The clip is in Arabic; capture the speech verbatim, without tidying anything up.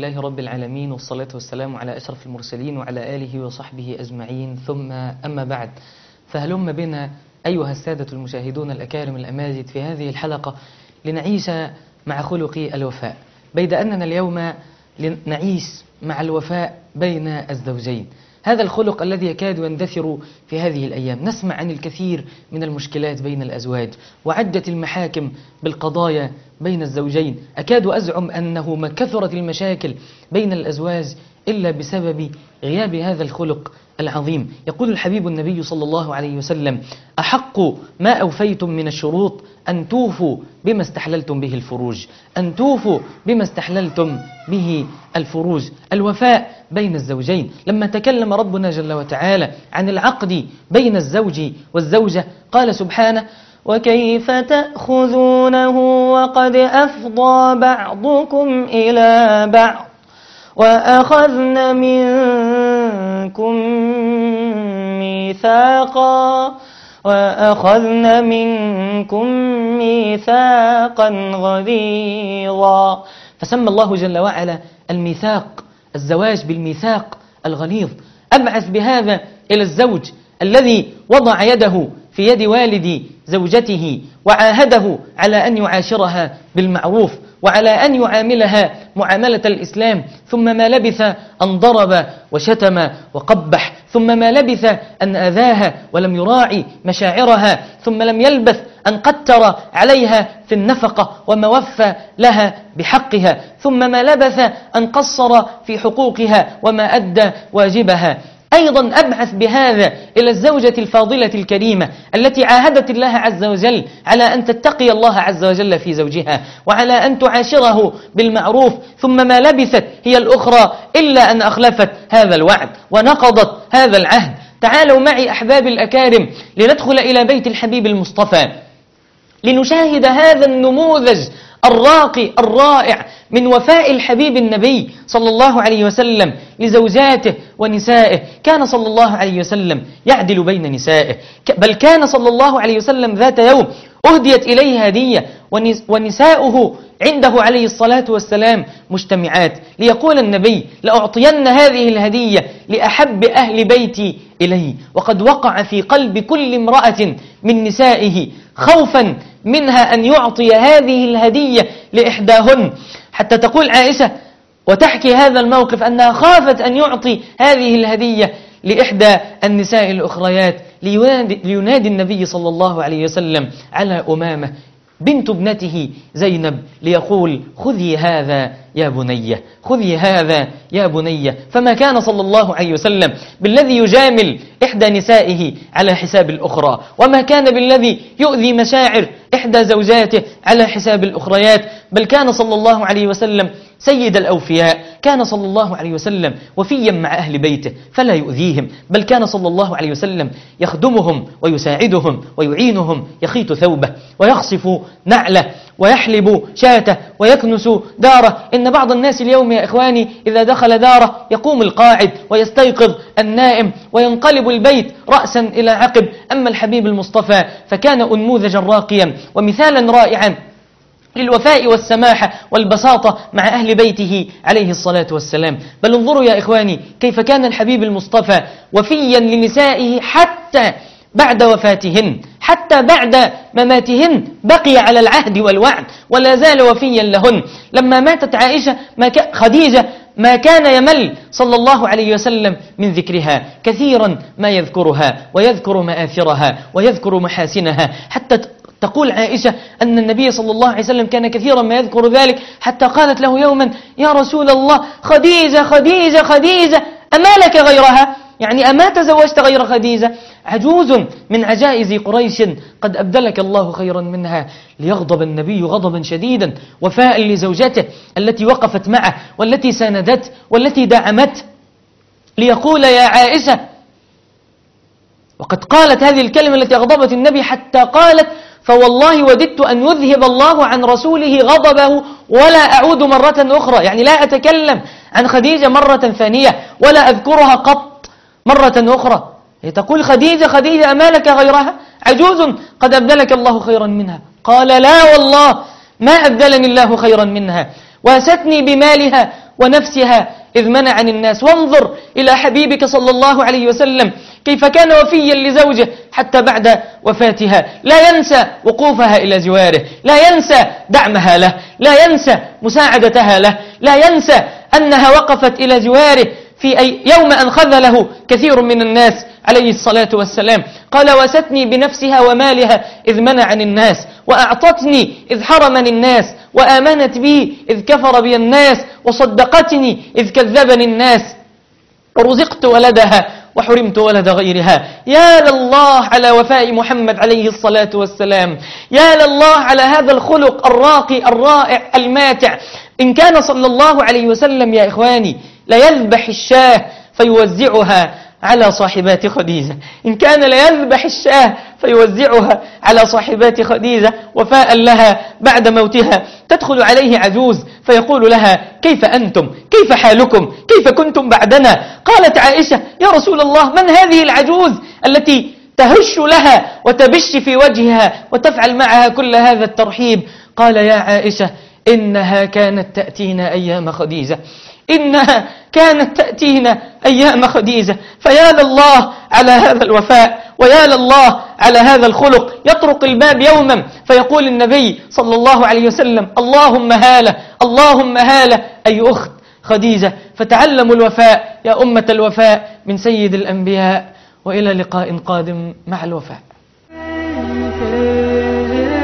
لله رب العالمين، والصلاة والسلام على أشرف المرسلين وعلى آله وصحبه أجمعين، ثم أما بعد، فهلم بنا أيها السادة المشاهدون الأكارم الأماجد في هذه الحلقة لنعيش مع خلق الوفاء، بيد أننا اليوم نعيش مع الوفاء بين الزوجين، هذا الخلق الذي يكاد يندثر في هذه الأيام. نسمع عن الكثير من المشكلات بين الأزواج وعدة المحاكم بالقضايا بين الزوجين. أكاد أزعم أنه ما كثرت المشاكل بين الأزواج إلا بسبب غياب هذا الخلق العظيم. يقول الحبيب النبي صلى الله عليه وسلم: أحق ما أوفيتم من الشروط أن توفوا بما استحللتم به الفروج، أن توفوا بما استحللتم به الفروج. الوفاء بين الزوجين. لما تكلم ربنا جل وتعالى عن العقد بين الزوج والزوجة قال سبحانه: وكيف تأخذونه وقد أفضى بعضكم إلى بعض وأخذن منكم ميثاقا وأخذن منكم ميثاقا غليظا. فسمى الله جل وعلا الميثاق الزواج بالميثاق الغليظ. أبعث بهذا إلى الزوج الذي وضع يده في يد والد زوجته وعاهده على أن يعاشرها بالمعروف وعلى أن يعاملها معاملة الإسلام، ثم ما لبث أن ضرب وشتم وقبح، ثم ما لبث أن أذاها ولم يراعي مشاعرها، ثم لم يلبث أن قتر عليها في النفقة وما وفى لها بحقها، ثم ما لبث أن قصر في حقوقها وما أدى واجبها. أيضا أبعث بهذا إلى الزوجة الفاضلة الكريمة التي عاهدت الله عز وجل على أن تتقي الله عز وجل في زوجها وعلى أن تعاشره بالمعروف، ثم ما لبثت هي الأخرى إلا أن أخلفت هذا الوعد ونقضت هذا العهد. تعالوا معي أحباب الأكارم لندخل إلى بيت الحبيب المصطفى لنشاهد هذا النموذج الراقي الرائع من وفاء الحبيب النبي صلى الله عليه وسلم لزوجاته ونسائه. كان صلى الله عليه وسلم يعدل بين نسائه، بل كان صلى الله عليه وسلم ذات يوم أهديت إليه هدية ونساؤه عنده عليه الصلاة والسلام مجتمعات، ليقول النبي: لأعطين هذه الهدية لأحب أهل بيتي إلي. وقد وقع في قلب كل امرأة من نسائه خوفا منها أن يعطي هذه الهدية لإحداهن، حتى تقول عائشة وتحكي هذا الموقف أنها خافت أن يعطي هذه الهدية لإحدى النساء الأخريات، لينادي, لينادي النبي صلى الله عليه وسلم على أمامة بنت ابنته زينب ليقول: خذي هذا يا بني، خذي هذا يا بني. فما كان صلى الله عليه وسلم بالذي يجامل إحدى نسائه على حساب الأخرى، وما كان بالذي يؤذي مشاعر إحدى زوجاته على حساب الأخريات، بل كان صلى الله عليه وسلم سيد الأوفياء. كان صلى الله عليه وسلم وفيا مع أهل بيته فلا يؤذيهم، بل كان صلى الله عليه وسلم يخدمهم ويساعدهم ويعينهم، يخيط ثوبه ويخصف نعله ويحلب شاته ويكنس داره. إن بعض الناس اليوم يا إخواني إذا دخل داره يقوم القاعد ويستيقظ النائم وينقلب البيت رأسا إلى عقب. أما الحبيب المصطفى فكان أنموذجا راقيا ومثالا رائعا للوفاء والسماحة والبساطة مع أهل بيته عليه الصلاة والسلام. بل انظروا يا إخواني كيف كان الحبيب المصطفى وفيا لنسائه حتى بعد وفاتهن، حتى بعد مماتهن بقي على العهد والوعد ولا زال وفيا لهن. لما ماتت عائشة ما ك... خديجة ما كان يمل صلى الله عليه وسلم من ذكرها، كثيرا ما يذكرها ويذكر مآثرها ويذكر محاسنها، حتى تقول عائشة أن النبي صلى الله عليه وسلم كان كثيرا ما يذكر ذلك، حتى قالت له يوما: يا رسول الله، خديجة خديجة خديجة أما لك غيرها؟ يعني أما تزوجت غير خديجة؟ عجوز من عجائز قريش قد أبدلك الله خيرا منها. ليغضب النبي غضبا شديدا وفاء لزوجته التي وقفت معه والتي ساندته والتي دعمته، ليقول: يا عائشة، وقد قالت هذه الكلمة التي أغضبت النبي حتى قالت: فوالله وددت أن يذهب الله عن رسوله غضبه ولا أعود مرة أخرى. يعني لا أتكلم عن خديجة مرة ثانية ولا أذكرها قط مرة أخرى. تقول: خديجة خديجة أما لك غيرها؟ عجوز قد أبدلك الله خيرا منها. قال: لا والله ما أبدلني الله خيرا منها، واستني بمالها ونفسها إذ منعني الناس. وانظر إلى حبيبك صلى الله عليه وسلم كيف كان وفيا لزوجه حتى بعد وفاتها، لا ينسى وقوفها إلى جواره، لا ينسى دعمها له، لا ينسى مساعدتها له، لا ينسى أنها وقفت إلى جواره في أي يوم أن خذله كثير من الناس عليه الصلاة والسلام. قال: وستني بنفسها ومالها إذ منعني الناس، وأعطتني إذ حرمني الناس، وآمنت بي إذ كفر بي الناس، وصدقتني إذ كذبني الناس، ورزقت ولدها وحرمت ولد غيرها. يا لله على وفاء محمد عليه الصلاة والسلام، يا لله على هذا الخلق الراقي الرائع الماتع. إن كان صلى الله عليه وسلم يا إخواني ليذبح الشاه فيوزعها على صاحبات خديجة، إن كان ليذبح الشاه فيوزعها على صاحبات خديجة وفاء لها بعد موتها. تدخل عليه عجوز فيقول لها: كيف أنتم؟ كيف حالكم؟ كيف كنتم بعدنا؟ قالت عائشة: يا رسول الله، من هذه العجوز التي تهش لها وتبش في وجهها وتفعل معها كل هذا الترحيب؟ قال: يا عائشة، إنها كانت تأتينا أيام خديجة، إنها كانت تأتينا أيام خديجة. فيا لله على هذا الوفاء، ويا لله على هذا الخلق. يطرق الباب يوما فيقول النبي صلى الله عليه وسلم: اللهم هالة، اللهم هالة، أي أخت خديجة. فتعلموا الوفاء يا أمة الوفاء من سيد الأنبياء، وإلى لقاء قادم مع الوفاء.